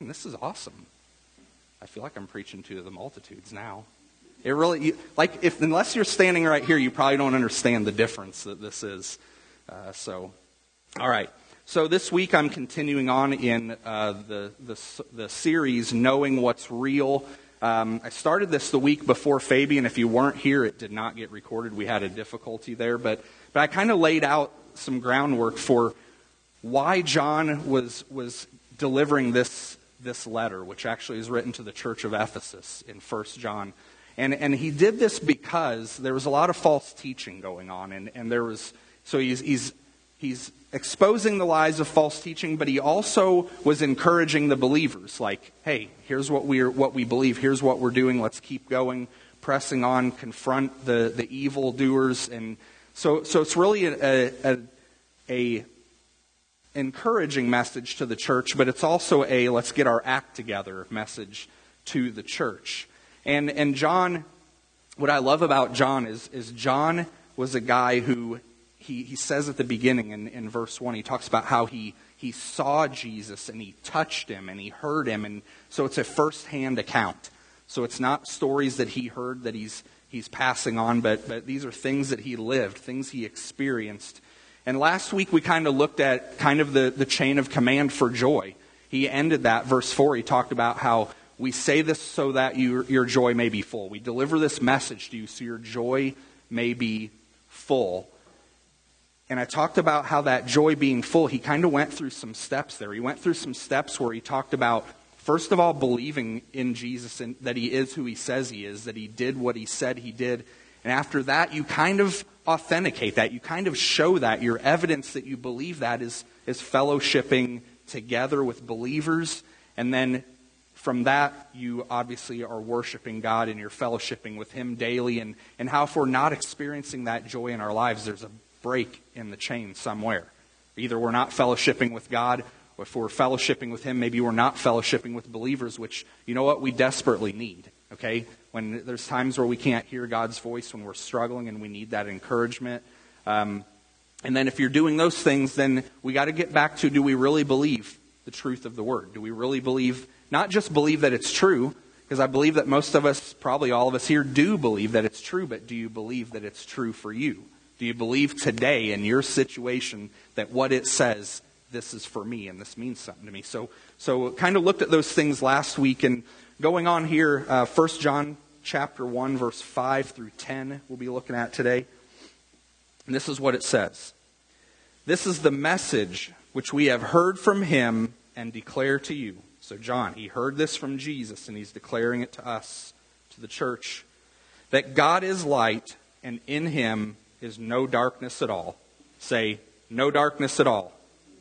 this is awesome. I feel like I'm preaching to the multitudes now. It really, unless you're standing right here, you probably don't understand the difference that this is. All right. So this week I'm continuing on in the series, Knowing What's Real. I started this the week before Fabian. If you weren't here, it did not get recorded. We had a difficulty there. But I kind of laid out some groundwork for why John was delivering this letter, which actually is written to the church of Ephesus in 1 John. And he did this because there was a lot of false teaching going on. And there was, so he's exposing the lies of false teaching, but he also was encouraging the believers, like, hey, here's what we believe, here's what we're doing, let's keep going, pressing on, confront the evildoers. And so it's really a encouraging message to the church, but it's also a let's get our act together message to the church. And John, what I love about John is John was a guy who, he says at the beginning in verse 1, he talks about how he saw Jesus and he touched him and he heard him. And so it's a first-hand account. So it's not stories that he heard that he's passing on, but these are things that he lived, things he experienced. And last week we kind of looked at kind of the chain of command for joy. He ended that, verse 4, he talked about how we say this so that your joy may be full. We deliver this message to you so your joy may be full. And I talked about how that joy being full, he kind of went through some steps there. He went through some steps where he talked about, first of all, believing in Jesus and that he is who he says he is, that he did what he said he did. And after that, you kind of authenticate that. You kind of show that. Your evidence that you believe that is fellowshipping together with believers. And then from that, you obviously are worshiping God and you're fellowshipping with him daily. And how if we're not experiencing that joy in our lives, there's a break in the chain somewhere. Either we're not fellowshipping with God, or if we're fellowshipping with him, maybe we're not fellowshipping with believers, which, you know what, we desperately need. Okay? When there's times where we can't hear God's voice, when we're struggling and we need that encouragement. And then if you're doing those things, then we got to get back to, do we really believe the truth of the word? Do we really believe, not just believe that it's true, because I believe that most of us, probably all of us here, do believe that it's true, but do you believe that it's true for you? Do you believe today in your situation that what it says, this is for me and this means something to me? So kind of looked at those things last week, and going on here, 1 John chapter 1, verse 5 through 10, we'll be looking at today. And this is what it says. This is the message which we have heard from him and declare to you. So John, he heard this from Jesus and he's declaring it to us, to the church, that God is light and in him is no darkness at all. Say, no darkness at all.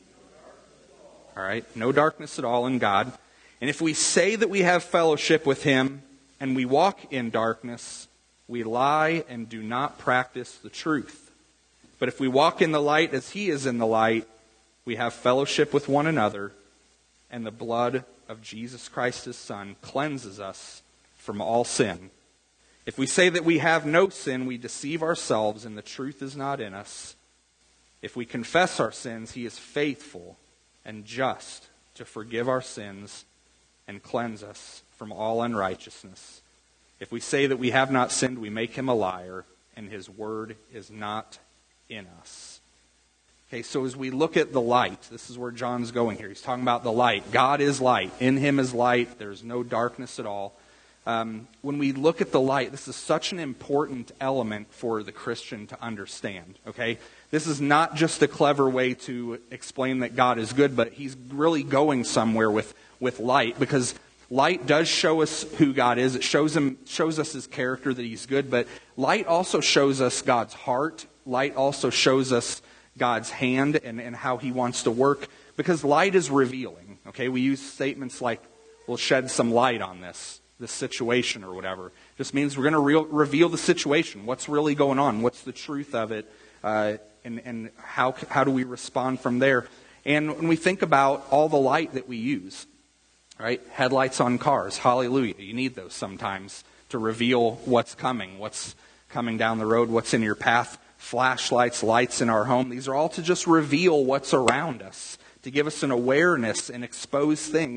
All right, no darkness at all in God. And if we say that we have fellowship with him and we walk in darkness, we lie and do not practice the truth. But if we walk in the light as he is in the light, we have fellowship with one another, and the blood of Jesus Christ his Son cleanses us from all sin. If we say that we have no sin, we deceive ourselves and the truth is not in us. If we confess our sins, he is faithful and just to forgive our sins and cleanse us from all unrighteousness. If we say that we have not sinned, we make him a liar, and his word is not in us. Okay, so as we look at the light, this is where John's going here. He's talking about the light. God is light. In him is light. There's no darkness at all. When we look at the light, this is such an important element for the Christian to understand. Okay, this is not just a clever way to explain that God is good, but he's really going somewhere with light, because light does show us who God is. It shows us his character, that he's good, but light also shows us God's heart. Light also shows us God's hand and how he wants to work, because light is revealing. Okay, we use statements like, we'll shed some light on this situation or whatever. Just means we're going to reveal the situation. What's really going on? What's the truth of it? And how do we respond from there? And when we think about all the light that we use, right? Headlights on cars, hallelujah. You need those sometimes to reveal what's coming down the road, what's in your path. Flashlights, lights in our home. These are all to just reveal what's around us, to give us an awareness and expose things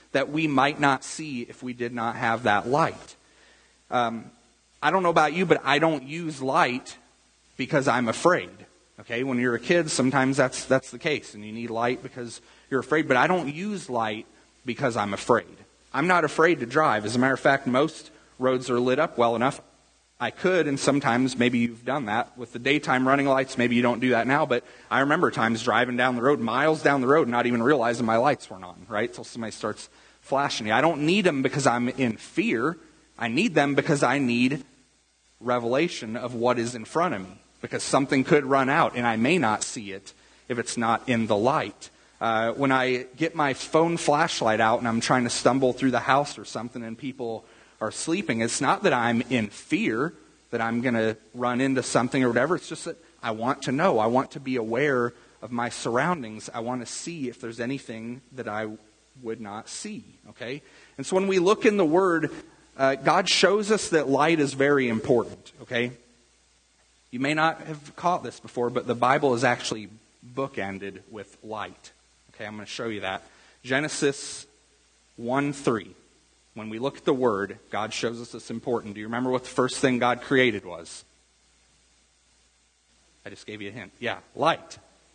that we might not see if we did not have that light. I don't know about you, but I don't use light because I'm afraid. Okay, when you're a kid, sometimes that's the case, and you need light because you're afraid. But I don't use light because I'm afraid. I'm not afraid to drive. As a matter of fact, most roads are lit up well enough. I could, and sometimes maybe you've done that with the daytime running lights. Maybe you don't do that now, but I remember times driving down the road, miles down the road, and not even realizing my lights weren't on, right? Till somebody starts flashing me. I don't need them because I'm in fear. I need them because I need revelation of what is in front of me. Because something could run out, and I may not see it if it's not in the light. When I get my phone flashlight out and I'm trying to stumble through the house or something and people are sleeping, it's not that I'm in fear that I'm going to run into something or whatever. It's just that I want to know. I want to be aware of my surroundings. I want to see if there's anything that I would not see. Okay? And so when we look in the Word, God shows us that light is very important. Okay? You may not have caught this before, but the Bible is actually bookended with light. Okay, I'm going to show you that. Genesis 1:3. When we look at the Word, God shows us it's important. Do you remember what the first thing God created was? I just gave you a hint. Yeah, light.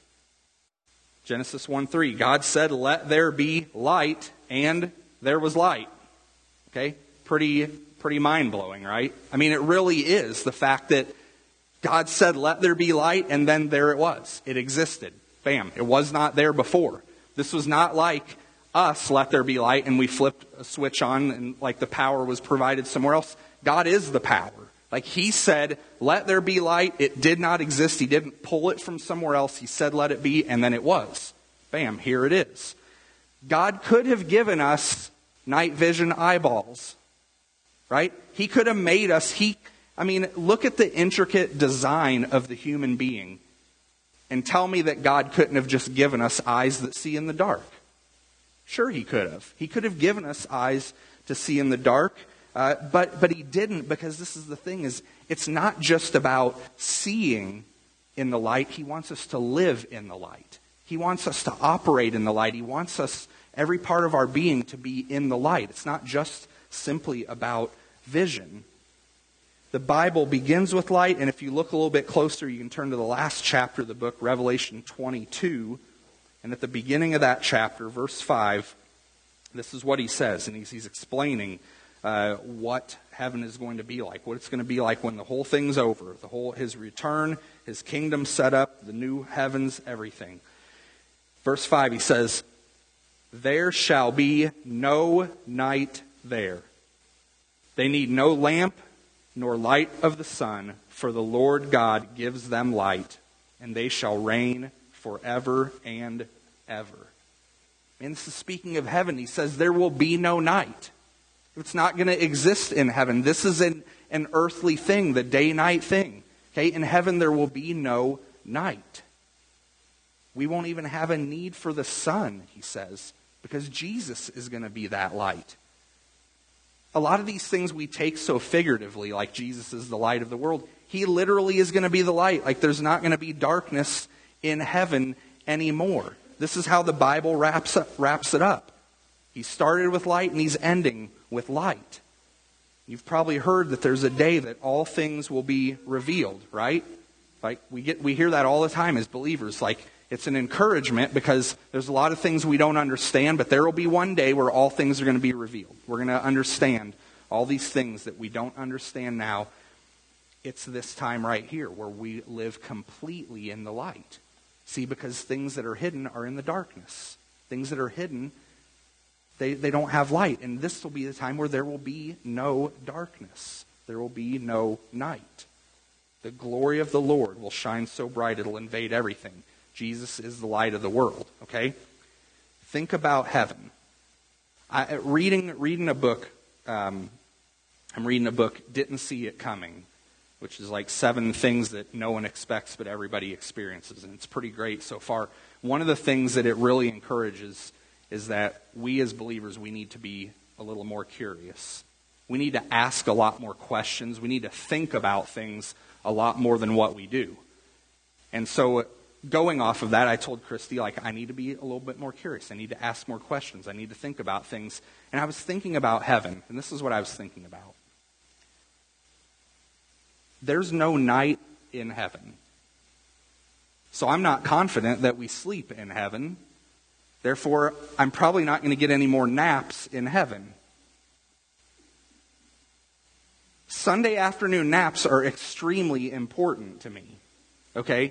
Genesis 1:3. God said, "Let there be light," and there was light. Okay? Pretty mind-blowing, right? I mean, it really is the fact that God said, "Let there be light," and then there it was. It existed. Bam. It was not there before. This was not like us, "Let there be light," and we flipped a switch on and like the power was provided somewhere else. God is the power. Like He said, "Let there be light." It did not exist. He didn't pull it from somewhere else. He said, "Let it be," and then it was. Bam. Here it is. God could have given us night vision eyeballs. Right? He could have made us... look at the intricate design of the human being and tell me that God couldn't have just given us eyes that see in the dark. Sure, He could have. He could have given us eyes to see in the dark, but He didn't, because this is the thing, is it's not just about seeing in the light. He wants us to live in the light. He wants us to operate in the light. He wants us, every part of our being, to be in the light. It's not just simply about vision. The Bible begins with light, and if you look a little bit closer, you can turn to the last chapter of the book, Revelation 22. And at the beginning of that chapter, verse 5, this is what he says, and he's explaining what heaven is going to be like, what it's going to be like when the whole thing's over, His return, His kingdom set up, the new heavens, everything. Verse 5, he says, "There shall be no night there. They need no lamp, nor light of the sun, for the Lord God gives them light, and they shall reign forever and ever." And this is speaking of heaven. He says there will be no night. It's not going to exist in heaven. This is an earthly thing, the day-night thing. Okay, in heaven there will be no night. We won't even have a need for the sun, he says, because Jesus is going to be that light. A lot of these things we take so figuratively, like Jesus is the light of the world. He literally is going to be the light. Like there's not going to be darkness in heaven anymore. This is how the Bible wraps it up. He started with light and he's ending with light. You've probably heard that there's a day that all things will be revealed, right? Like we hear that all the time as believers. Like it's an encouragement because there's a lot of things we don't understand, but there will be one day where all things are going to be revealed. We're going to understand all these things that we don't understand now. It's this time right here where we live completely in the light. See, because things that are hidden are in the darkness. Things that are hidden, they don't have light. And this will be the time where there will be no darkness. There will be no night. The glory of the Lord will shine so bright it'll invade everything. Jesus is the light of the world, okay? Think about heaven. Reading a book, I'm reading a book, Didn't See It Coming, which is like 7 things that no one expects but everybody experiences, and it's pretty great so far. One of the things that it really encourages is that we as believers, we need to be a little more curious. We need to ask a lot more questions. We need to think about things a lot more than what we do. And so going off of that, I told Christy, I need to be a little bit more curious. I need to ask more questions. I need to think about things. And I was thinking about heaven, and this is what I was thinking about. There's no night in heaven. So I'm not confident that we sleep in heaven. Therefore, I'm probably not going to get any more naps in heaven. Sunday afternoon naps are extremely important to me. Okay?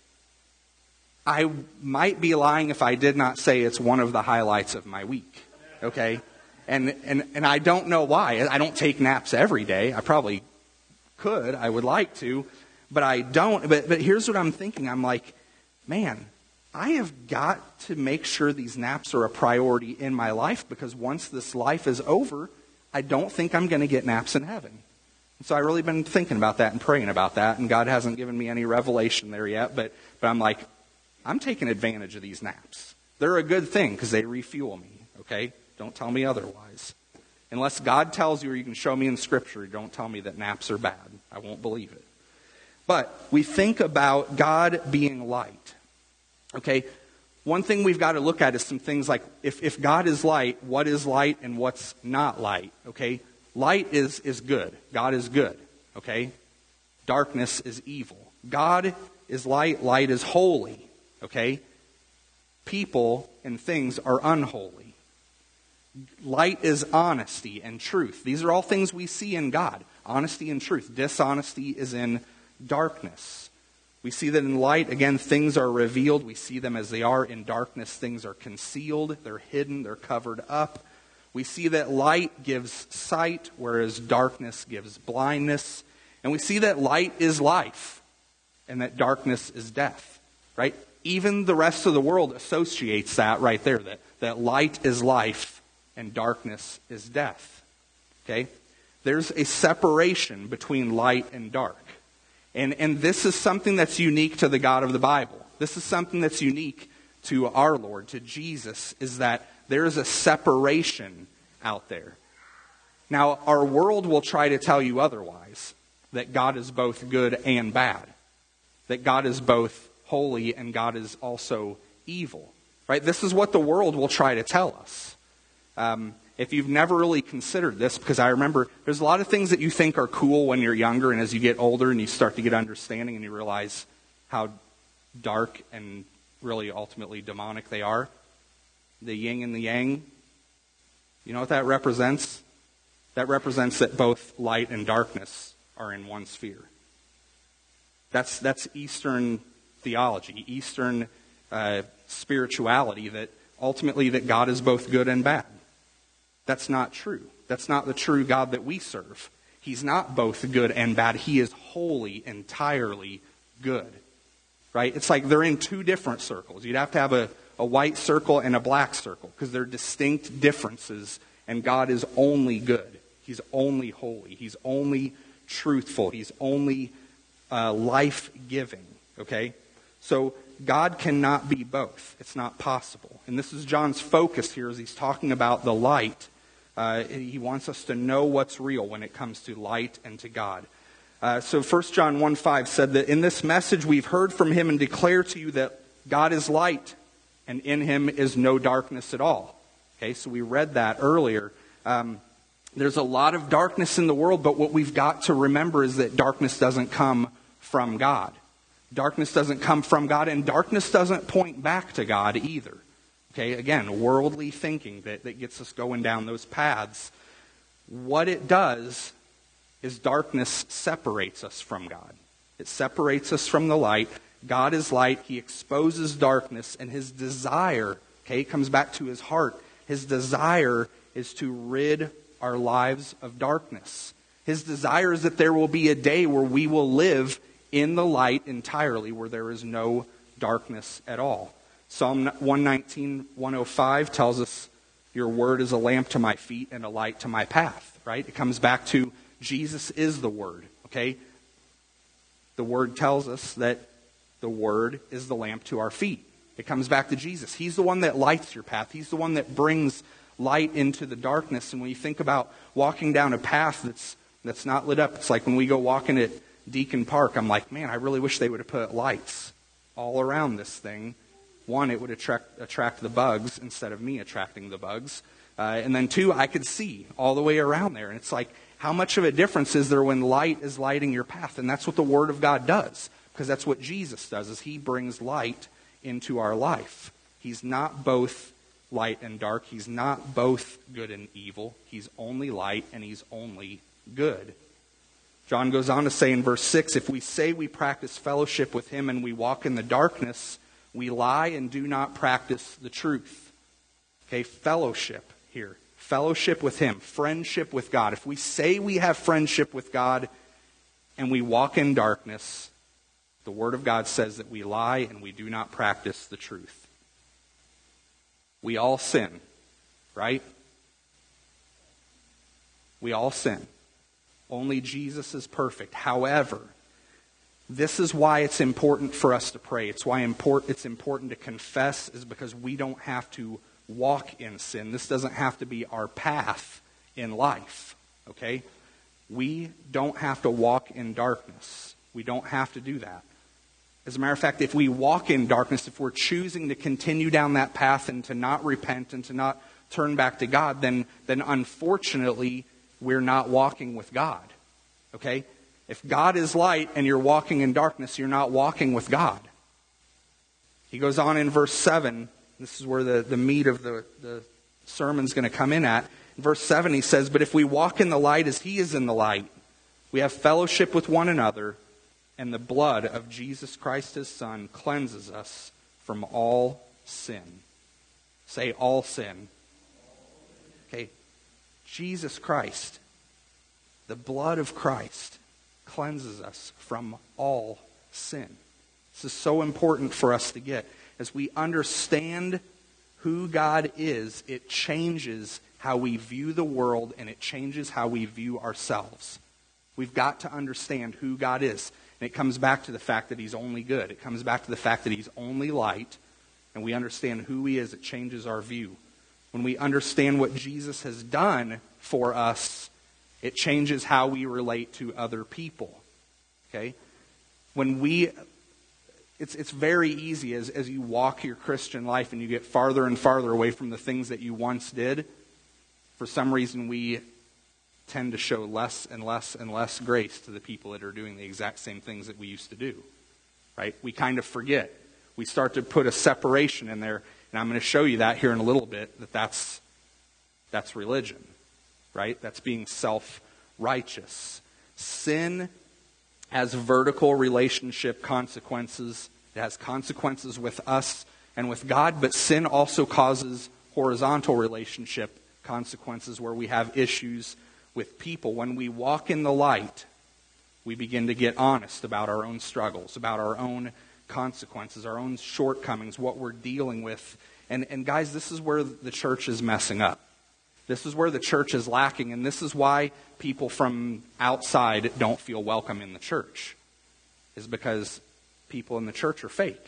I might be lying if I did not say it's one of the highlights of my week. Okay? And I don't know why. I don't take naps every day. I probably could. I would like to. But I don't. But here's what I'm thinking. I'm like, man, I have got to make sure these naps are a priority in my life, because once this life is over, I don't think I'm going to get naps in heaven. And so I've really been thinking about that and praying about that, and God hasn't given me any revelation there yet, but I'm like, I'm taking advantage of these naps. They're a good thing because they refuel me, okay? Don't tell me otherwise. Unless God tells you or you can show me in Scripture, don't tell me that naps are bad. I won't believe it. But we think about God being light. Okay, one thing we've got to look at is some things like, if God is light, what is light and what's not light? Okay, light is good. God is good. Okay, darkness is evil. God is light. Light is holy. Okay, people and things are unholy. Light is honesty and truth. These are all things we see in God. Honesty and truth. Dishonesty is in darkness. We see that in light, again, things are revealed. We see them as they are. In darkness, things are concealed. They're hidden. They're covered up. We see that light gives sight, whereas darkness gives blindness. And we see that light is life, and that darkness is death. Right? Even the rest of the world associates that right there, that light is life and darkness is death. Okay? There's a separation between light and dark. And this is something that's unique to the God of the Bible. This is something that's unique to our Lord, to Jesus, is that there is a separation out there. Now, our world will try to tell you otherwise, that God is both good and bad, that God is both holy and God is also evil. Right? This is what the world will try to tell us. If you've never really considered this, because I remember there's a lot of things that you think are cool when you're younger, and as you get older and you start to get understanding and you realize how dark and really ultimately demonic they are. The yin and the yang. You know what that represents? That represents that both light and darkness are in one sphere. That's Eastern theology, Eastern spirituality, that ultimately that God is both good and bad. That's not true. That's not the true God that we serve. He's not both good and bad. He is wholly, entirely good. Right? It's like they're in two different circles. You'd have to have a white circle and a black circle, because they're distinct differences, and God is only good. He's only holy. He's only truthful. He's only life-giving. Okay? So God cannot be both. It's not possible. And this is John's focus here as he's talking about the light. He wants us to know what's real when it comes to light and to God. So 1 John 1:5 said that in this message we've heard from him and declare to you that God is light and in him is no darkness at all. Okay, so we read that earlier. There's a lot of darkness in the world, but what we've got to remember is that darkness doesn't come from God. Darkness doesn't come from God, and darkness doesn't point back to God either. Okay, again, worldly thinking that gets us going down those paths. What it does is darkness separates us from God. It separates us from the light. God is light. He exposes darkness, and his desire, okay, comes back to his heart. His desire is to rid our lives of darkness. His desire is that there will be a day where we will live in the light entirely, where there is no darkness at all. Psalm 119, 105 tells us, your word is a lamp to my feet and a light to my path, right? It comes back to Jesus is the word, okay? The word tells us that the word is the lamp to our feet. It comes back to Jesus. He's the one that lights your path. He's the one that brings light into the darkness. And when you think about walking down a path that's not lit up, it's like when we go walking at Deacon Park, I'm like, man, I really wish they would have put lights all around this thing. One, it would attract the bugs instead of me attracting the bugs. And then two, I could see all the way around there. And it's like, how much of a difference is there when light is lighting your path? And that's what the Word of God does, because that's what Jesus does, is he brings light into our life. He's not both light and dark. He's not both good and evil. He's only light and he's only good. John goes on to say in verse 6, if we say we practice fellowship with him and we walk in the darkness, we lie and do not practice the truth. Okay, fellowship here. Fellowship with him. Friendship with God. If we say we have friendship with God and we walk in darkness, the Word of God says that we lie and we do not practice the truth. We all sin, right? We all sin. Only Jesus is perfect. However, this is why it's important for us to pray. It's why it's important to confess, is because we don't have to walk in sin. This doesn't have to be our path in life, okay? We don't have to walk in darkness. We don't have to do that. As a matter of fact, if we walk in darkness, if we're choosing to continue down that path and to not repent and to not turn back to God, then unfortunately, we're not walking with God, okay? If God is light and you're walking in darkness, you're not walking with God. He goes on in verse 7. This is where the meat of the sermon's going to come in at. In verse 7, he says, but if we walk in the light as he is in the light, we have fellowship with one another, and the blood of Jesus Christ his Son cleanses us from all sin. Say all sin. Okay. Jesus Christ, the blood of Christ, cleanses us from all sin. This is so important for us to get. As we understand who God is, it changes how we view the world and it changes how we view ourselves. We've got to understand who God is. And it comes back to the fact that he's only good. It comes back to the fact that he's only light. And we understand who he is. It changes our view. When we understand what Jesus has done for us, it changes how we relate to other people. Okay? It's very easy as you walk your Christian life and you get farther and farther away from the things that you once did. For some reason, we tend to show less and less and less grace to the people that are doing the exact same things that we used to do. Right? We kind of forget. We start to put a separation in there, and I'm going to show you that here in a little bit, that's religion. Right? That's being self-righteous. Sin has vertical relationship consequences. It has consequences with us and with God, but sin also causes horizontal relationship consequences where we have issues with people. When we walk in the light, we begin to get honest about our own struggles, about our own consequences, our own shortcomings, what we're dealing with. And guys, this is where the church is messing up. This is where the church is lacking, and this is why people from outside don't feel welcome in the church, is because people in the church are fake.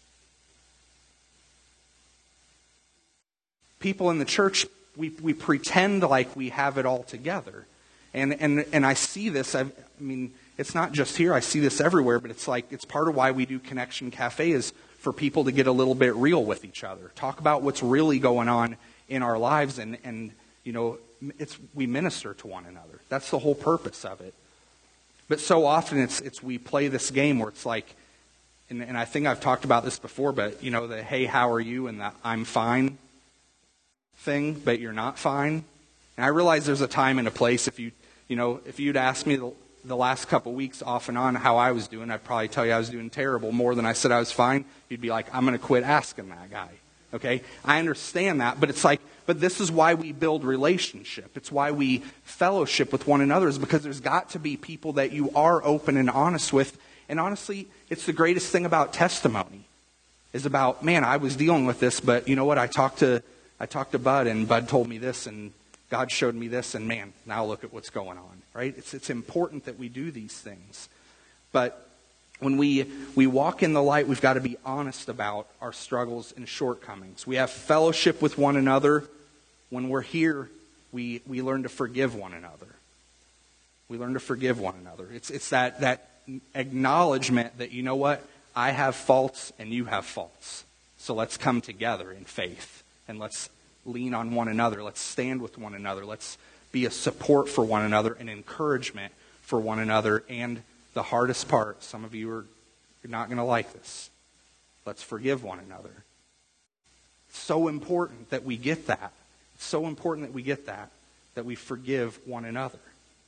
People in the church, we pretend like we have it all together. And I see this, I mean, it's not just here, I see this everywhere, but it's part of why we do Connection Cafe, is for people to get a little bit real with each other. Talk about what's really going on in our lives, and you know, we minister to one another. That's the whole purpose of it. But so often it's we play this game where it's like, and I think I've talked about this before, but you know, the hey, how are you, and the I'm fine thing, but you're not fine. And I realize there's a time and a place. If you'd asked me the last couple weeks off and on how I was doing, I'd probably tell you I was doing terrible more than I said I was fine. You'd be like, I'm going to quit asking that guy. Okay? I understand that, but it's like, but this is why we build relationship. It's why we fellowship with one another, is because there's got to be people that you are open and honest with. And honestly, it's the greatest thing about testimony, is about, man, I was dealing with this, but you know what? I talked to Bud, and Bud told me this, and God showed me this, and man, now look at what's going on, right? It's important that we do these things. But when we walk in the light, we've got to be honest about our struggles and shortcomings. We have fellowship with one another. When we're here, we learn to forgive one another. We learn to forgive one another. It's that acknowledgement that, you know what, I have faults and you have faults. So let's come together in faith and let's lean on one another. Let's stand with one another. Let's be a support for one another, an encouragement for one another. And the hardest part, some of you are not going to like this. Let's forgive one another. It's so important that we get that. It's so important that we get that we forgive one another.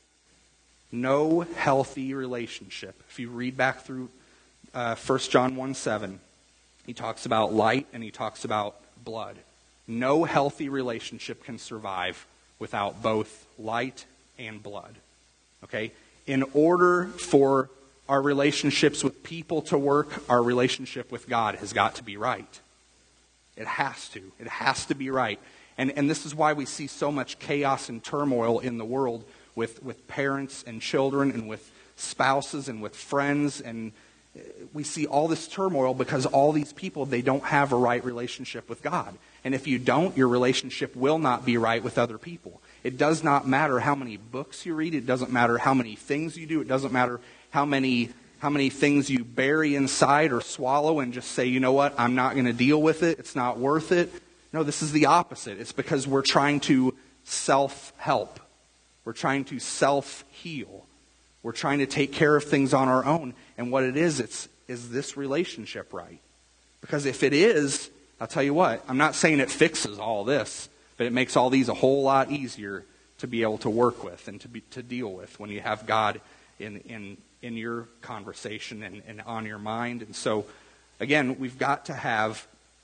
No healthy relationship. If you read back through 1 John 1:7, he talks about light and he talks about blood. No healthy relationship can survive without both light and blood. Okay? In order for our relationships with people to work, our relationship with God has got to be right. It has to. It has to be right. And this is why we see so much chaos and turmoil in the world with parents and children and with spouses and with friends. And we see all this turmoil because all these people, they don't have a right relationship with God. And if you don't, your relationship will not be right with other people. It does not matter how many books you read. It doesn't matter how many things you do. It doesn't matter how many things you bury inside or swallow and just say, you know what, I'm not going to deal with it. It's not worth it. No, this is the opposite. It's because we're trying to self-help. We're trying to self-heal. We're trying to take care of things on our own. And what it is this relationship right? Because if it is, I'll tell you what, I'm not saying it fixes all this, but it makes all these a whole lot easier to be able to work with and to deal with when you have God in your conversation and on your mind. And so, again, we've got to have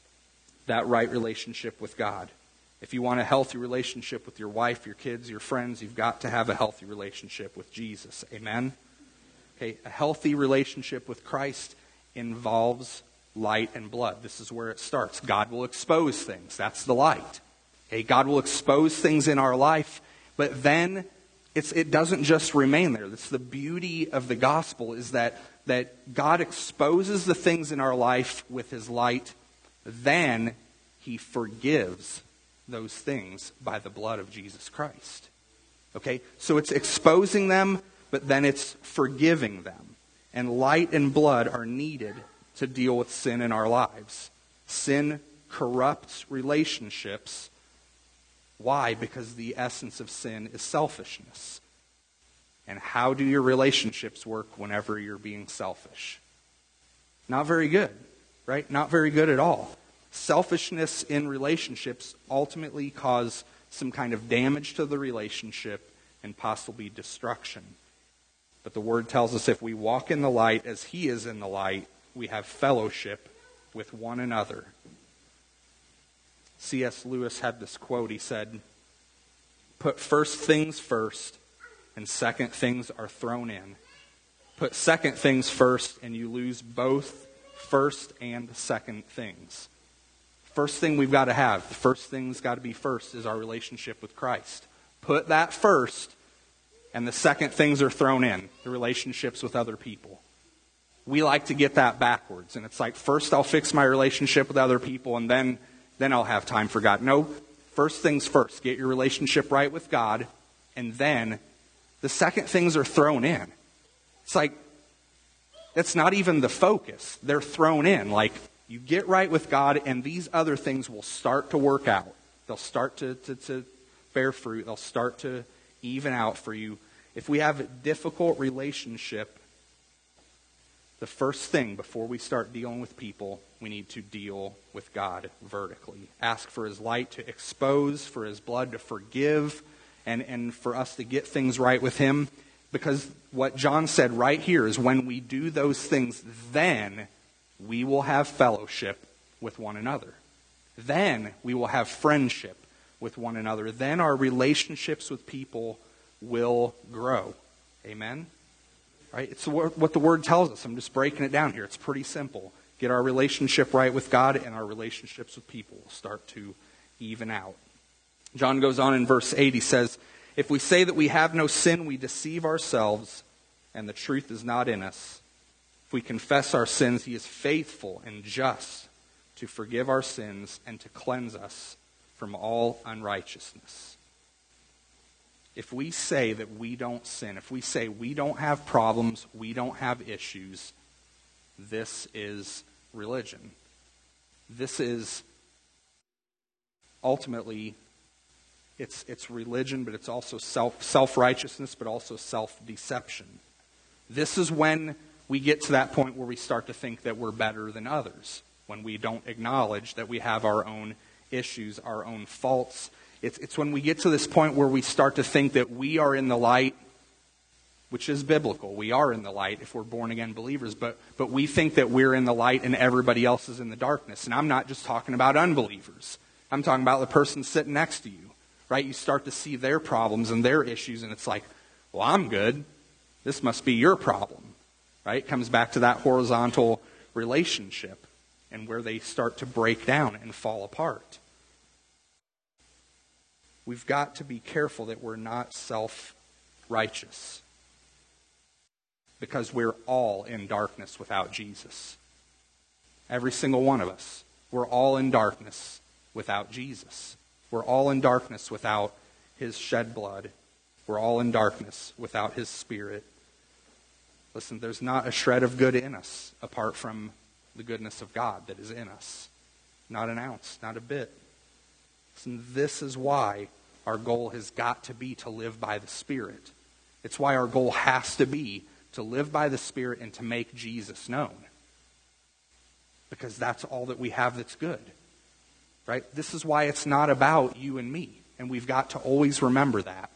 that right relationship with God. If you want a healthy relationship with your wife, your kids, your friends, you've got to have a healthy relationship with Jesus. Amen? Okay, a healthy relationship with Christ involves light and blood. This is where it starts. God will expose things. That's the light. Okay, God will expose things in our life, but then it doesn't just remain there. That's the beauty of the gospel, is that God exposes the things in our life with his light. Then he forgives those things by the blood of Jesus Christ. Okay? So it's exposing them, but then it's forgiving them. And light and blood are needed to deal with sin in our lives. Sin corrupts relationships. Why? Because the essence of sin is selfishness. And how do your relationships work whenever you're being selfish? Not very good, right? Not very good at all. Selfishness in relationships ultimately cause some kind of damage to the relationship and possibly destruction. But the Word tells us if we walk in the light as he is in the light, we have fellowship with one another. C.S. Lewis had this quote. He said, "Put first things first, and second things are thrown in. Put second things first, and you lose both first and second things." First thing we've got to have, the first thing's got to be first, is our relationship with Christ. Put that first, and the second things are thrown in, the relationships with other people. We like to get that backwards, and it's like, first I'll fix my relationship with other people, and then I'll have time for God. No, first things first. Get your relationship right with God, and then the second things are thrown in. It's like, that's not even the focus. They're thrown in. Like, you get right with God, and these other things will start to work out. They'll start to bear fruit. They'll start to even out for you. If we have a difficult relationship, the first thing before we start dealing with people, we need to deal with God vertically. Ask for his light to expose, for his blood to forgive, and for us to get things right with him. Because what John said right here is when we do those things, then we will have fellowship with one another. Then we will have friendship with one another. Then our relationships with people will grow. Amen? Right? It's what the Word tells us. I'm just breaking it down here. It's pretty simple. Get our relationship right with God, and our relationships with people will start to even out. John goes on in verse 8. He says, "If we say that we have no sin, we deceive ourselves, and the truth is not in us. If we confess our sins, he is faithful and just to forgive our sins and to cleanse us from all unrighteousness." If we say that we don't sin, if we say we don't have problems, we don't have issues, this is religion. This is ultimately, it's religion, but it's also self-righteousness, but also self-deception. This is when we get to that point where we start to think that we're better than others, when we don't acknowledge that we have our own issues, our own faults. It's when we get to this point where we start to think that we are in the light, which is biblical. We are in the light if we're born-again believers, but we think that we're in the light and everybody else is in the darkness. And I'm not just talking about unbelievers. I'm talking about the person sitting next to you, right? You start to see their problems and their issues, and it's like, well, I'm good. This must be your problem, right? It comes back to that horizontal relationship and where they start to break down and fall apart. We've got to be careful that we're not self-righteous, because we're all in darkness without Jesus. Every single one of us. We're all in darkness without Jesus. We're all in darkness without His shed blood. We're all in darkness without His Spirit. Listen, there's not a shred of good in us apart from the goodness of God that is in us. Not an ounce, not a bit. Listen, this is why our goal has got to be to live by the Spirit. It's why our goal has to be to live by the Spirit and to make Jesus known. Because that's all that we have that's good. Right? This is why it's not about you and me. And we've got to always remember that.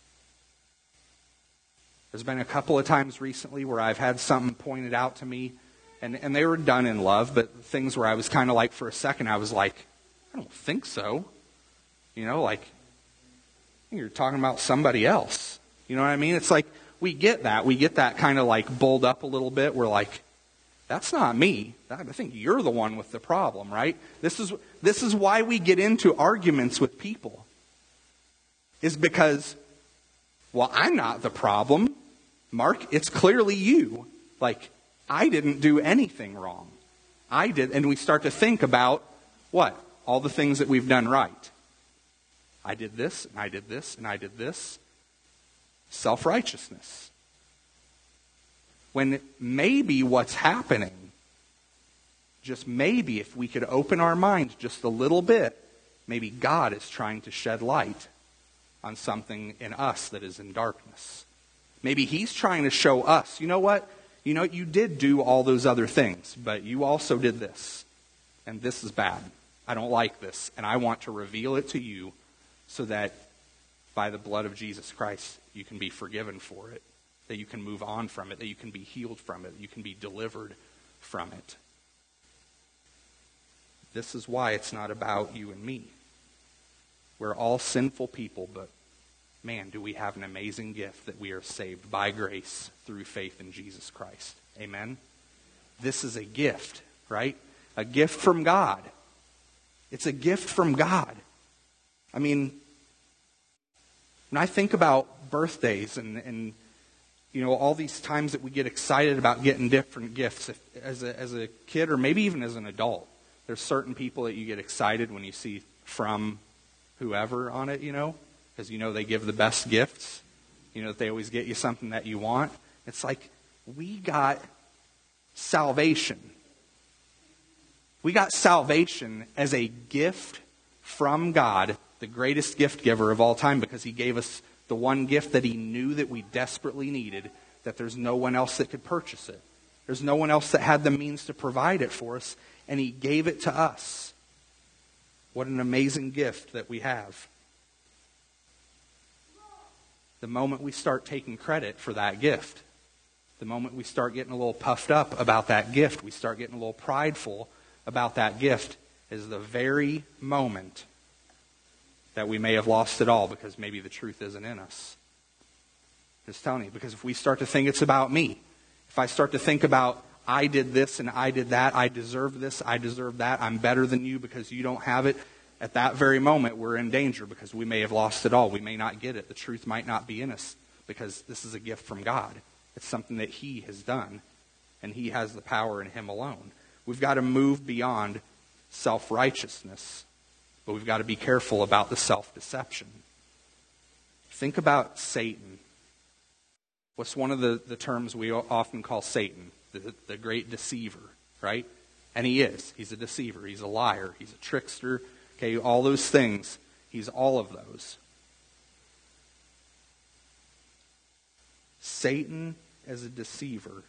There's been a couple of times recently where I've had something pointed out to me, and they were done in love, but things where I was kind of like, for a second, I was like, I don't think so. You know, like, you're talking about somebody else. You know what I mean? It's like, we get that. We get that kind of like bulled up a little bit. We're like, that's not me. I think you're the one with the problem, right? This is why we get into arguments with people. Is because, well, I'm not the problem. Mark, it's clearly you. Like, I didn't do anything wrong. I did. And we start to think about, what? All the things that we've done right. I did this, and I did this, and I did this. Self-righteousness. When maybe what's happening, just maybe if we could open our mind just a little bit, maybe God is trying to shed light on something in us that is in darkness. Maybe He's trying to show us, you know what? You know, you did do all those other things, but you also did this. And this is bad. I don't like this. And I want to reveal it to you so that by the blood of Jesus Christ, you can be forgiven for it, that you can move on from it, that you can be healed from it, that you can be delivered from it. This is why it's not about you and me. We're all sinful people, but man, do we have an amazing gift that we are saved by grace through faith in Jesus Christ. Amen? This is a gift, right? A gift from God. It's a gift from God. I mean, when I think about birthdays and you know, all these times that we get excited about getting different gifts, as a kid or maybe even as an adult, there's certain people that you get excited when you see from whoever on it, you know, because you know they give the best gifts. You know that they always get you something that you want. It's like we got salvation. We got salvation as a gift from God, the greatest gift giver of all time, because He gave us the one gift that He knew that we desperately needed, that there's no one else that could purchase it. There's no one else that had the means to provide it for us, and He gave it to us. What an amazing gift that we have. The moment we start taking credit for that gift, the moment we start getting a little puffed up about that gift, we start getting a little prideful about that gift, is the very moment that we may have lost it all, because maybe the truth isn't in us. Just telling you, because if we start to think it's about me, if I start to think about, I did this and I did that, I deserve this, I deserve that, I'm better than you because you don't have it, at that very moment we're in danger, because we may have lost it all. We may not get it. The truth might not be in us, because this is a gift from God. It's something that He has done, and He has the power in Him alone. We've got to move beyond self-righteousness, but we've got to be careful about the self-deception. Think about Satan. What's one of the terms we often call Satan? the great deceiver, right? And he is. He's a deceiver. He's a liar. He's a trickster. Okay, all those things. He's all of those. Satan as a deceiver.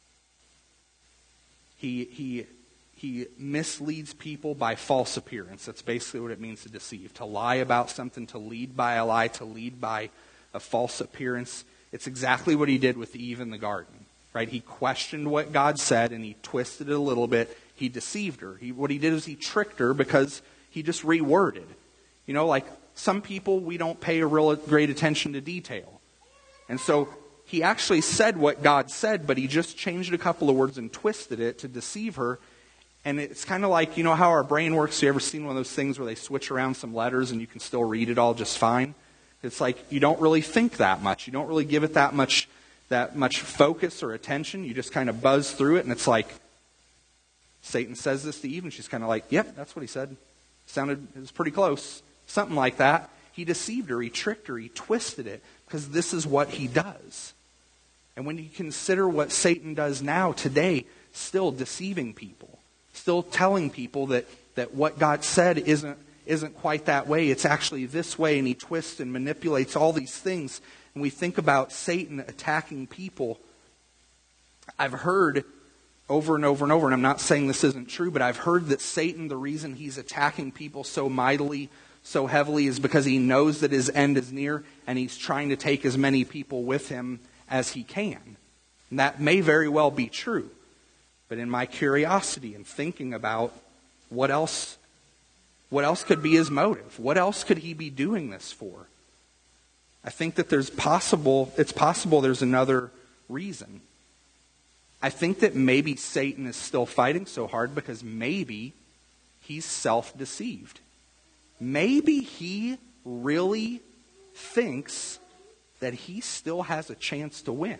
He misleads people by false appearance. That's basically what it means to deceive. To lie about something, to lead by a lie, to lead by a false appearance. It's exactly what he did with Eve in the garden. Right? He questioned what God said and he twisted it a little bit. He deceived her. What he did is he tricked her because he just reworded. You know, like some people, we don't pay a real great attention to detail. And so he actually said what God said, but he just changed a couple of words and twisted it to deceive her. And it's kind of like, you know how our brain works? You ever seen one of those things where they switch around some letters and you can still read it all just fine? It's like you don't really think that much. You don't really give it that much focus or attention. You just kind of buzz through it, and it's like Satan says this to Eve, and she's kind of like, yep, that's what he said. It was pretty close. Something like that. He deceived her. He tricked her. He twisted it because this is what he does. And when you consider what Satan does now, today, still deceiving people, still telling people that what God said isn't quite that way. It's actually this way, and he twists and manipulates all these things. And we think about Satan attacking people. I've heard over and over and over, and I'm not saying this isn't true, but I've heard that Satan, the reason he's attacking people so mightily, so heavily, is because he knows that his end is near, and he's trying to take as many people with him as he can. And that may very well be true. But in my curiosity and thinking about what else could be his motive? What else could he be doing this for? I think that it's possible there's another reason. I think that maybe Satan is still fighting so hard because maybe he's self-deceived. Maybe he really thinks that he still has a chance to win.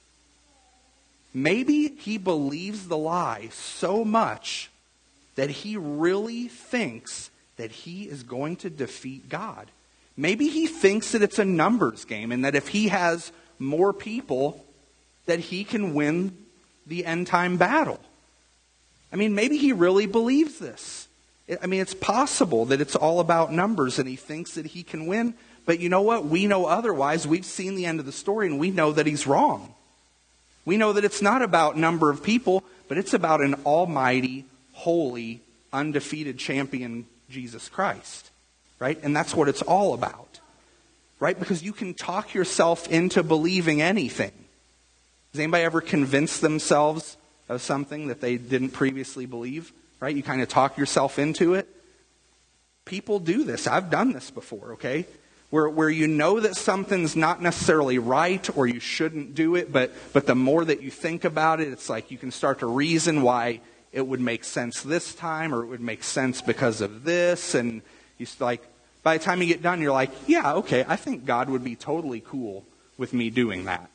Maybe he believes the lie so much that he really thinks that he is going to defeat God. Maybe he thinks that it's a numbers game and that if he has more people, that he can win the end time battle. I mean, maybe he really believes this. I mean, it's possible that it's all about numbers and he thinks that he can win. But you know what? We know otherwise. We've seen the end of the story and we know that he's wrong. We know that it's not about number of people, but it's about an almighty, holy, undefeated champion, Jesus Christ. Right? And that's what it's all about. Right? Because you can talk yourself into believing anything. Has anybody ever convinced themselves of something that they didn't previously believe? Right? You kind of talk yourself into it. People do this. I've done this before, okay? Where you know that something's not necessarily right or you shouldn't do it, but the more that you think about it, it's like you can start to reason why it would make sense this time or it would make sense because of this. And you like, by the time you get done, you're like, yeah, okay, I think God would be totally cool with me doing that.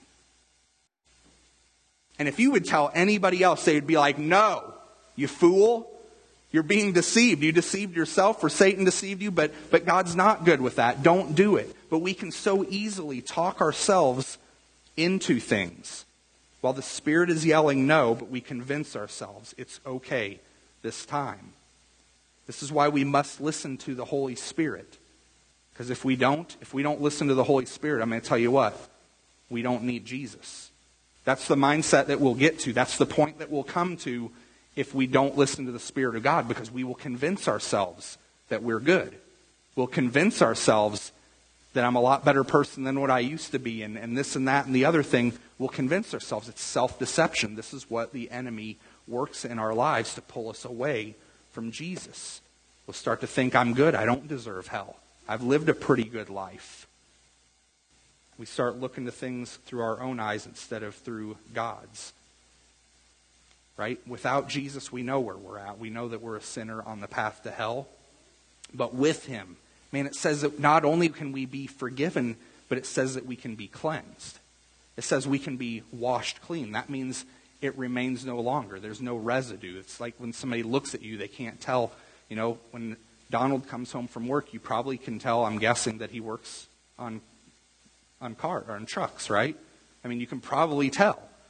And if you would tell anybody else, they would be like, no, you fool. You're being deceived. You deceived yourself or Satan deceived you, but God's not good with that. Don't do it. But we can so easily talk ourselves into things. While the Spirit is yelling no, but we convince ourselves it's okay this time. This is why we must listen to the Holy Spirit. Because if we don't listen to the Holy Spirit, I'm going to tell you what, we don't need Jesus. That's the mindset that we'll get to. That's the point that we'll come to if we don't listen to the Spirit of God, because we will convince ourselves that we're good. We'll convince ourselves that I'm a lot better person than what I used to be, and this and that and the other thing. We'll convince ourselves. It's self-deception. This is what the enemy works in our lives to pull us away from Jesus. We'll start to think, I'm good. I don't deserve hell. I've lived a pretty good life. We start looking to things through our own eyes instead of through God's. Right? Without Jesus, we know where we're at. We know that we're a sinner on the path to hell. But with him, man, it says that not only can we be forgiven, but it says that we can be cleansed. It says we can be washed clean. That means it remains no longer. There's no residue. It's like when somebody looks at you, they can't tell. You know, when Donald comes home from work, you probably can tell, I'm guessing, that he works on trucks, right? I mean, you can probably tell.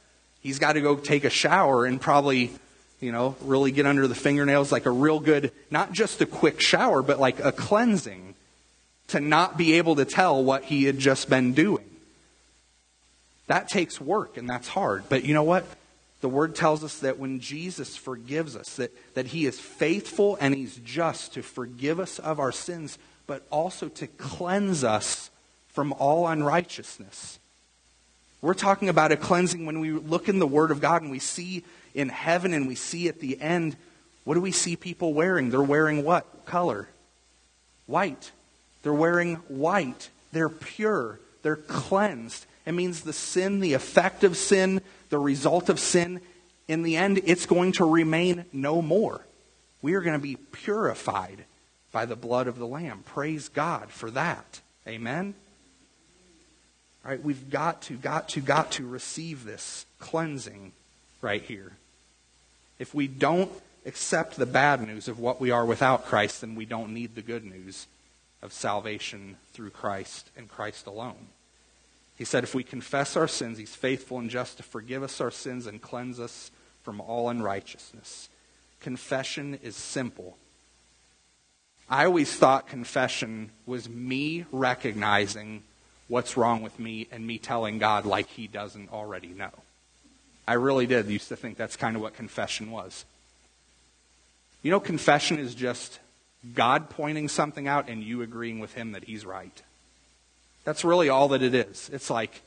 He's got to go take a shower and probably, really get under the fingernails, like a real good, not just a quick shower, but like a cleansing, to not be able to tell what he had just been doing. That takes work, and that's hard. But you know what? The Word tells us that when Jesus forgives us, that He is faithful and He's just to forgive us of our sins, but also to cleanse us from all unrighteousness. We're talking about a cleansing when we look in the Word of God and we see in heaven and we see at the end, what do we see people wearing? They're wearing what color? White. They're wearing white. They're pure. They're cleansed. It means the sin, the effect of sin, the result of sin, in the end, it's going to remain no more. We are going to be purified by the blood of the Lamb. Praise God for that. Amen? All right, we've got to receive this cleansing right here. If we don't accept the bad news of what we are without Christ, then we don't need the good news of salvation through Christ and Christ alone. He said if we confess our sins, He's faithful and just to forgive us our sins and cleanse us from all unrighteousness. Confession is simple. I always thought confession was me recognizing what's wrong with me and me telling God like He doesn't already know. I really did used to think that's kind of what confession was. Confession is just God pointing something out and you agreeing with Him that He's right. That's really all that it is. It's like,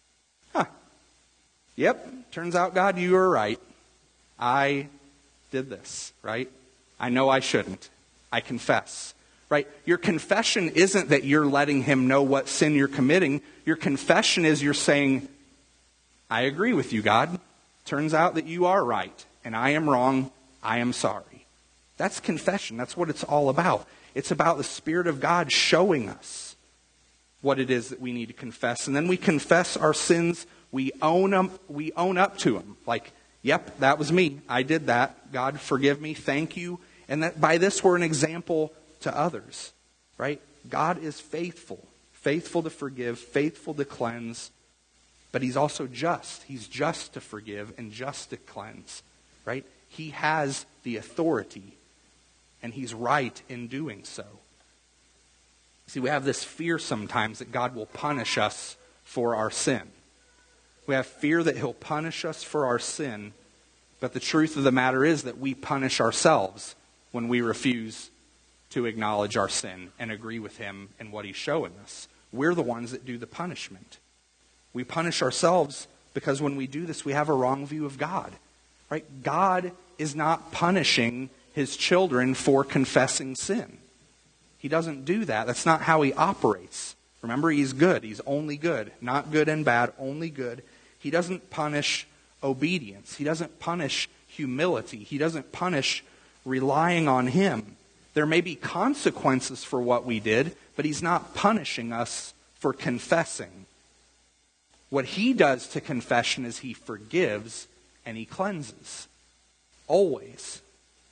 yep, turns out, God, you were right. I did this, right? I know I shouldn't. I confess, right? Your confession isn't that you're letting Him know what sin you're committing. Your confession is you're saying, I agree with you, God. Turns out that you are right, and I am wrong. I am sorry. That's confession. That's what it's all about. It's about the Spirit of God showing us what it is that we need to confess. And then we confess our sins. We own them. We own up to them. Like, yep, that was me. I did that. God, forgive me. Thank you. And that by this, we're an example to others, right? God is faithful. Faithful to forgive. Faithful to cleanse. But He's also just. He's just to forgive and just to cleanse, right? He has the authority. And He's right in doing so. See, we have this fear sometimes that God will punish us for our sin. We have fear that He'll punish us for our sin, but the truth of the matter is that we punish ourselves when we refuse to acknowledge our sin and agree with Him and what He's showing us. We're the ones that do the punishment. We punish ourselves because when we do this, we have a wrong view of God. Right? God is not punishing His children for confessing sin. He doesn't do that. That's not how He operates. Remember, He's good. He's only good. Not good and bad, only good. He doesn't punish obedience. He doesn't punish humility. He doesn't punish relying on Him. There may be consequences for what we did, but He's not punishing us for confessing. What He does to confession is He forgives and He cleanses. Always.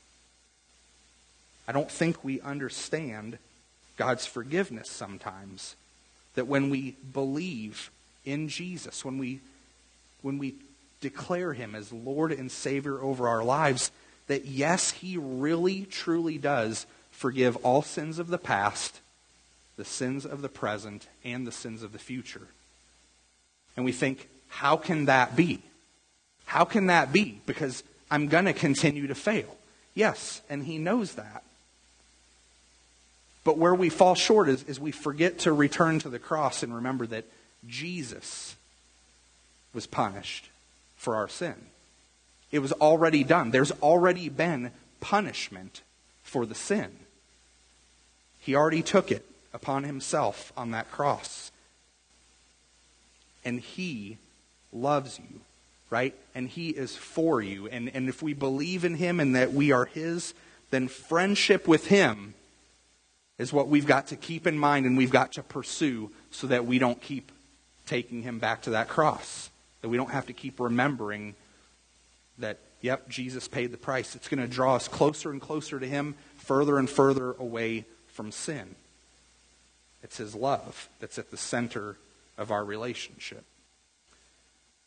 I don't think we understand God's forgiveness sometimes. That when we believe in Jesus, when we declare Him as Lord and Savior over our lives, that yes, He really, truly does forgive all sins of the past, the sins of the present, and the sins of the future. And we think, how can that be? How can that be? Because I'm going to continue to fail. Yes, and He knows that. But where we fall short is we forget to return to the cross and remember that Jesus was punished for our sin. It was already done. There's already been punishment for the sin. He already took it upon Himself on that cross. And He loves you, right? And He is for you. And if we believe in Him and that we are His, then friendship with Him is what we've got to keep in mind and we've got to pursue so that we don't keep taking Him back to that cross. That we don't have to keep remembering that, yep, Jesus paid the price. It's going to draw us closer and closer to Him, further and further away from sin. It's His love that's at the center of our relationship.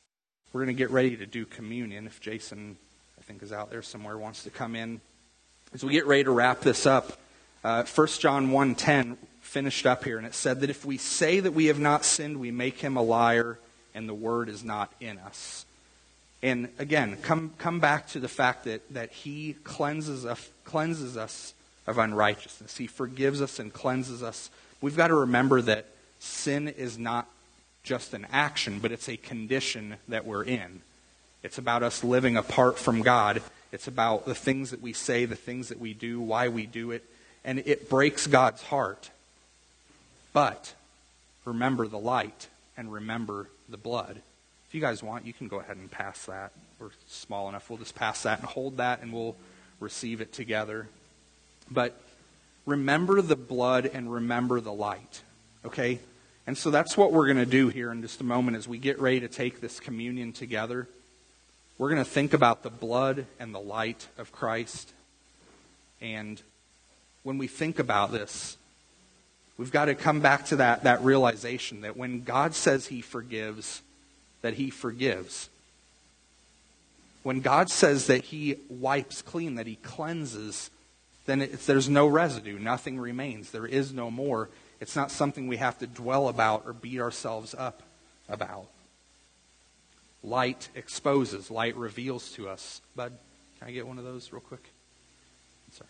We're going to get ready to do communion. If Jason, I think, is out there somewhere, wants to come in. As we get ready to wrap this up, 1 John 1:10 finished up here, and it said that if we say that we have not sinned, we make him a liar, and the word is not in us. And again, come back to the fact that he cleanses us of unrighteousness. He forgives us and cleanses us. We've got to remember that sin is not just an action, but it's a condition that we're in. It's about us living apart from God. It's about the things that we say, the things that we do, why we do it. And it breaks God's heart. But remember the light and remember the blood. If you guys want, you can go ahead and pass that. We're small enough. We'll just pass that and hold that, and we'll receive it together. But remember the blood and remember the light. Okay? And so that's what we're going to do here in just a moment as we get ready to take this communion together. We're going to think about the blood and the light of Christ. And when we think about this, we've got to come back to that realization that when God says he forgives, that he forgives. When God says that he wipes clean, that he cleanses, then there's no residue. Nothing remains. There is no more. It's not something we have to dwell about or beat ourselves up about. Light exposes. Light reveals to us. Bud, can I get one of those real quick? Sorry.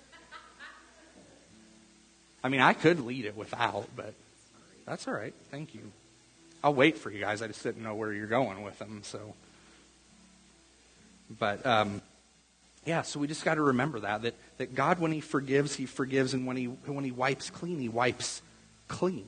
I mean, I could lead it without, but that's all right. Thank you. I'll wait for you guys. I just didn't know where you're going with them. So, but yeah. So we just got to remember that God, when he forgives, and when he wipes clean, he wipes clean.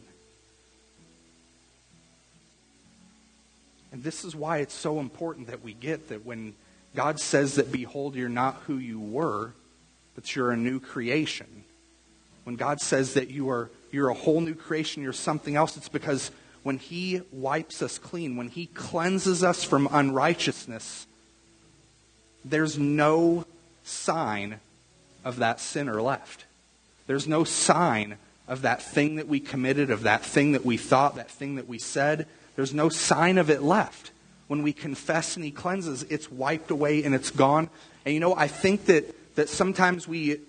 And this is why it's so important that we get that when God says that, behold, you're not who you were, but you're a new creation. When God says that you're a whole new creation, you're something else, it's because when he wipes us clean, when he cleanses us from unrighteousness, there's no sign of that sinner left. There's no sign of that thing that we committed, of that thing that we thought, that thing that we said. There's no sign of it left. When we confess and he cleanses, it's wiped away and it's gone. And I think that sometimes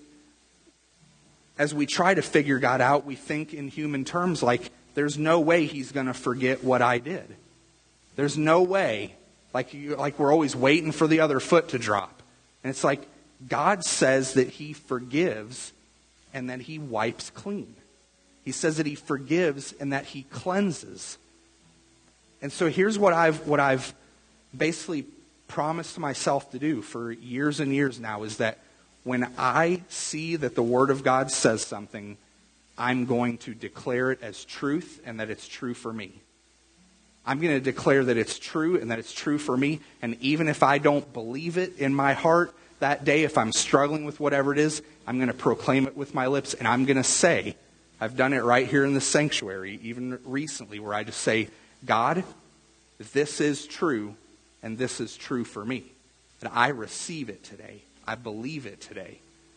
as we try to figure God out, we think in human terms like, there's no way he's going to forget what I did. There's no way. Like we're always waiting for the other foot to drop. And it's like God says that he forgives and that he wipes clean. He says that he forgives and that he cleanses. And so here's what I've basically promised myself to do for years and years now is that when I see that the Word of God says something, I'm going to declare it as truth and that it's true for me. I'm going to declare that it's true and that it's true for me. And even if I don't believe it in my heart that day, if I'm struggling with whatever it is, I'm going to proclaim it with my lips. And I'm going to say, I've done it right here in the sanctuary, even recently, where I just say, God, this is true and this is true for me. And I receive it today. I believe it today.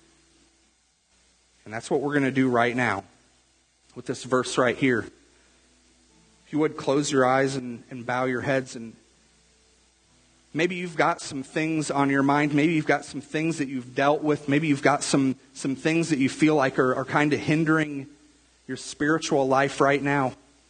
And that's what we're going to do right now with this verse right here. If you would, close your eyes and bow your heads. And maybe you've got some things on your mind. Maybe you've got some things that you've dealt with. Maybe you've got some things that you feel like are kind of hindering your spiritual life right now.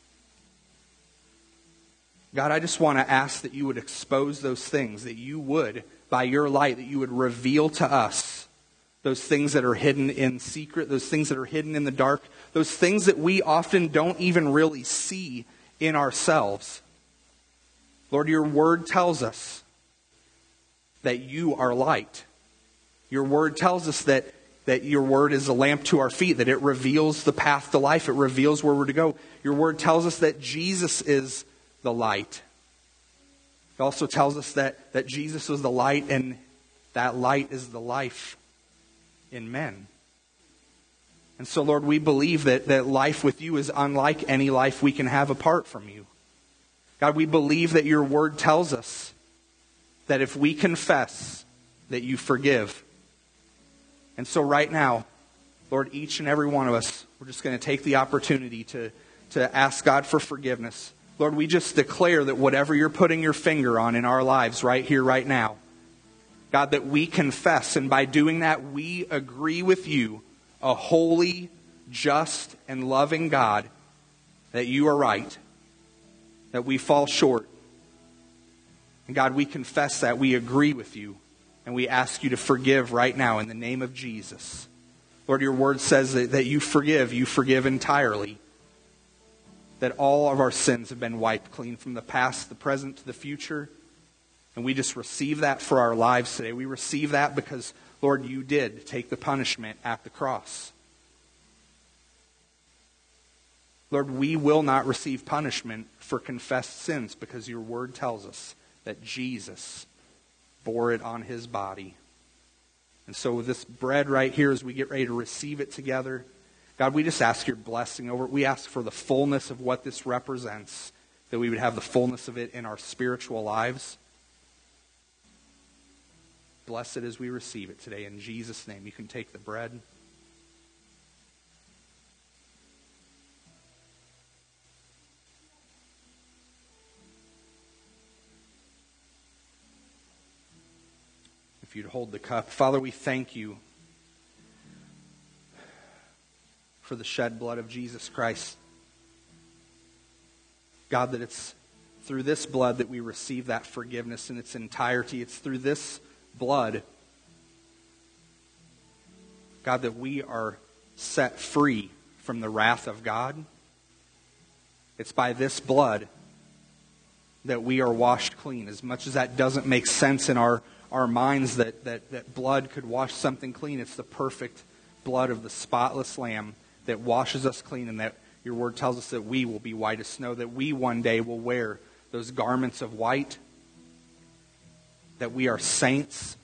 God, I just want to ask that you would expose those things, that you would, by your light, that you would reveal to us those things that are hidden in secret, those things that are hidden in the dark, those things that we often don't even really see in ourselves. Lord, your word tells us that you are light. Your word tells us that your word is a lamp to our feet, that it reveals the path to life. It reveals where we're to go. Your word tells us that Jesus is the light. It also tells us that Jesus is the light and that light is the life in men. And so, Lord, we believe that life with you is unlike any life we can have apart from you. God, we believe that your word tells us that if we confess, that you forgive. And so right now, Lord, each and every one of us, we're just going to take the opportunity to ask God for forgiveness. Lord, we just declare that whatever you're putting your finger on in our lives right here, right now, God, that we confess, and by doing that, we agree with you, a holy, just, and loving God, that you are right, that we fall short. And God, we confess that, we agree with you, and we ask you to forgive right now in the name of Jesus. Lord, your word says that you forgive entirely. That all of our sins have been wiped clean from the past, the present, to the future. And we just receive that for our lives today. We receive that because, Lord, you did take the punishment at the cross. Lord, we will not receive punishment for confessed sins because your word tells us that Jesus bore it on his body. And so with this bread right here, as we get ready to receive it together, God, we just ask your blessing over it. We ask for the fullness of what this represents, that we would have the fullness of it in our spiritual lives. Bless it as we receive it today. In Jesus' name, you can take the bread. If you'd hold the cup. Father, we thank you for the shed blood of Jesus Christ. God, that it's through this blood that we receive that forgiveness in its entirety. It's through this blood, God, that we are set free from the wrath of God. It's by this blood that we are washed clean. As much as that doesn't make sense in our minds that blood could wash something clean, it's the perfect blood of the spotless Lamb that washes us clean, and that your word tells us that we will be white as snow, that we one day will wear those garments of white, that we are saints.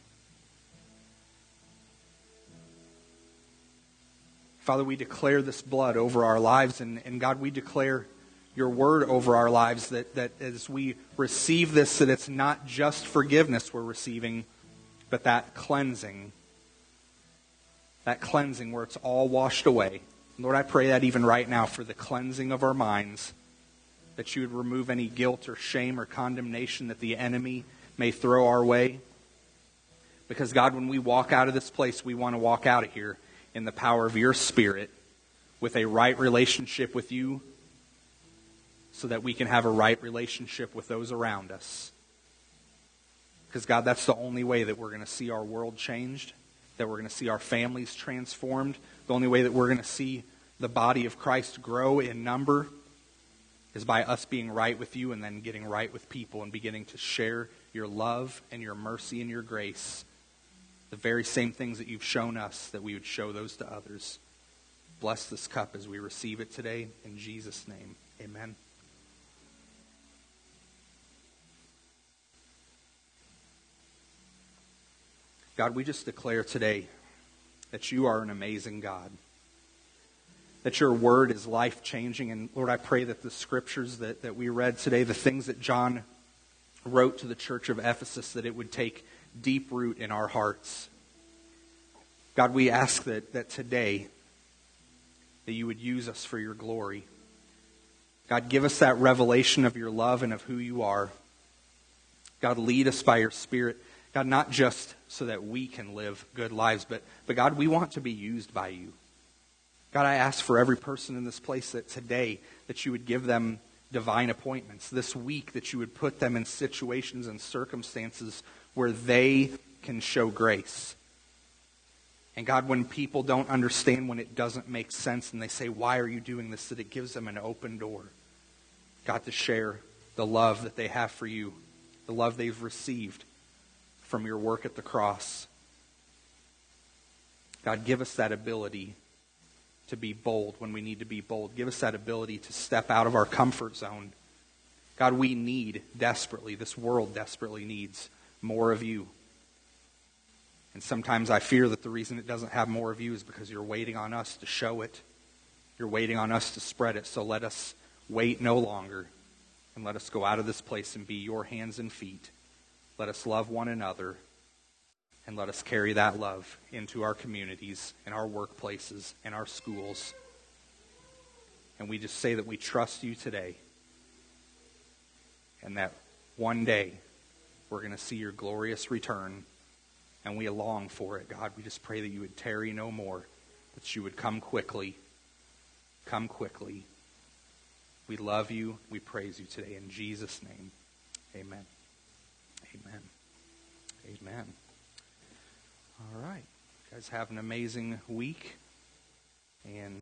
Father, we declare this blood over our lives, and God, we declare your word over our lives, that as we receive this, that it's not just forgiveness we're receiving, but that cleansing where it's all washed away. Lord, I pray that even right now for the cleansing of our minds, that you would remove any guilt or shame or condemnation that the enemy may throw our way. Because God, when we walk out of this place, we want to walk out of here in the power of your Spirit with a right relationship with you, so that we can have a right relationship with those around us. Because God, that's the only way that we're going to see our world changed, that we're going to see our families transformed. The only way that we're going to see the body of Christ grow in number is by us being right with you and then getting right with people and beginning to share your love and your mercy and your grace. The very same things that you've shown us, that we would show those to others. Bless this cup as we receive it today. In Jesus' name, amen. God, we just declare today that you are an amazing God, that your word is life-changing. And Lord, I pray that the scriptures that we read today, the things that John wrote to the church of Ephesus, that it would take deep root in our hearts. God, we ask that today that you would use us for your glory. God, give us that revelation of your love and of who you are. God, lead us by your Spirit. God, not just so that we can live good lives, but God, we want to be used by you. God, I ask for every person in this place that today that you would give them divine appointments. This week that you would put them in situations and circumstances where they can show grace. And God, when people don't understand, when it doesn't make sense, and they say, why are you doing this? That it gives them an open door. God, to share the love that they have for you, the love they've received from your work at the cross. God, give us that ability to be bold when we need to be bold. Give us that ability to step out of our comfort zone. God, we need desperately, this world desperately needs more of you. And sometimes I fear that the reason it doesn't have more of you is because you're waiting on us to show it. You're waiting on us to spread it. So let us wait no longer, and let us go out of this place and be your hands and feet. Let us love one another, and let us carry that love into our communities, and our workplaces, and our schools. And we just say that we trust you today. and that one day we're going to see your glorious return, and we long for it. God, we just pray that you would tarry no more, that you would come quickly. Come quickly. We love you. We praise you today. In Jesus' name, amen. Amen. Amen. All right. You guys have an amazing week. And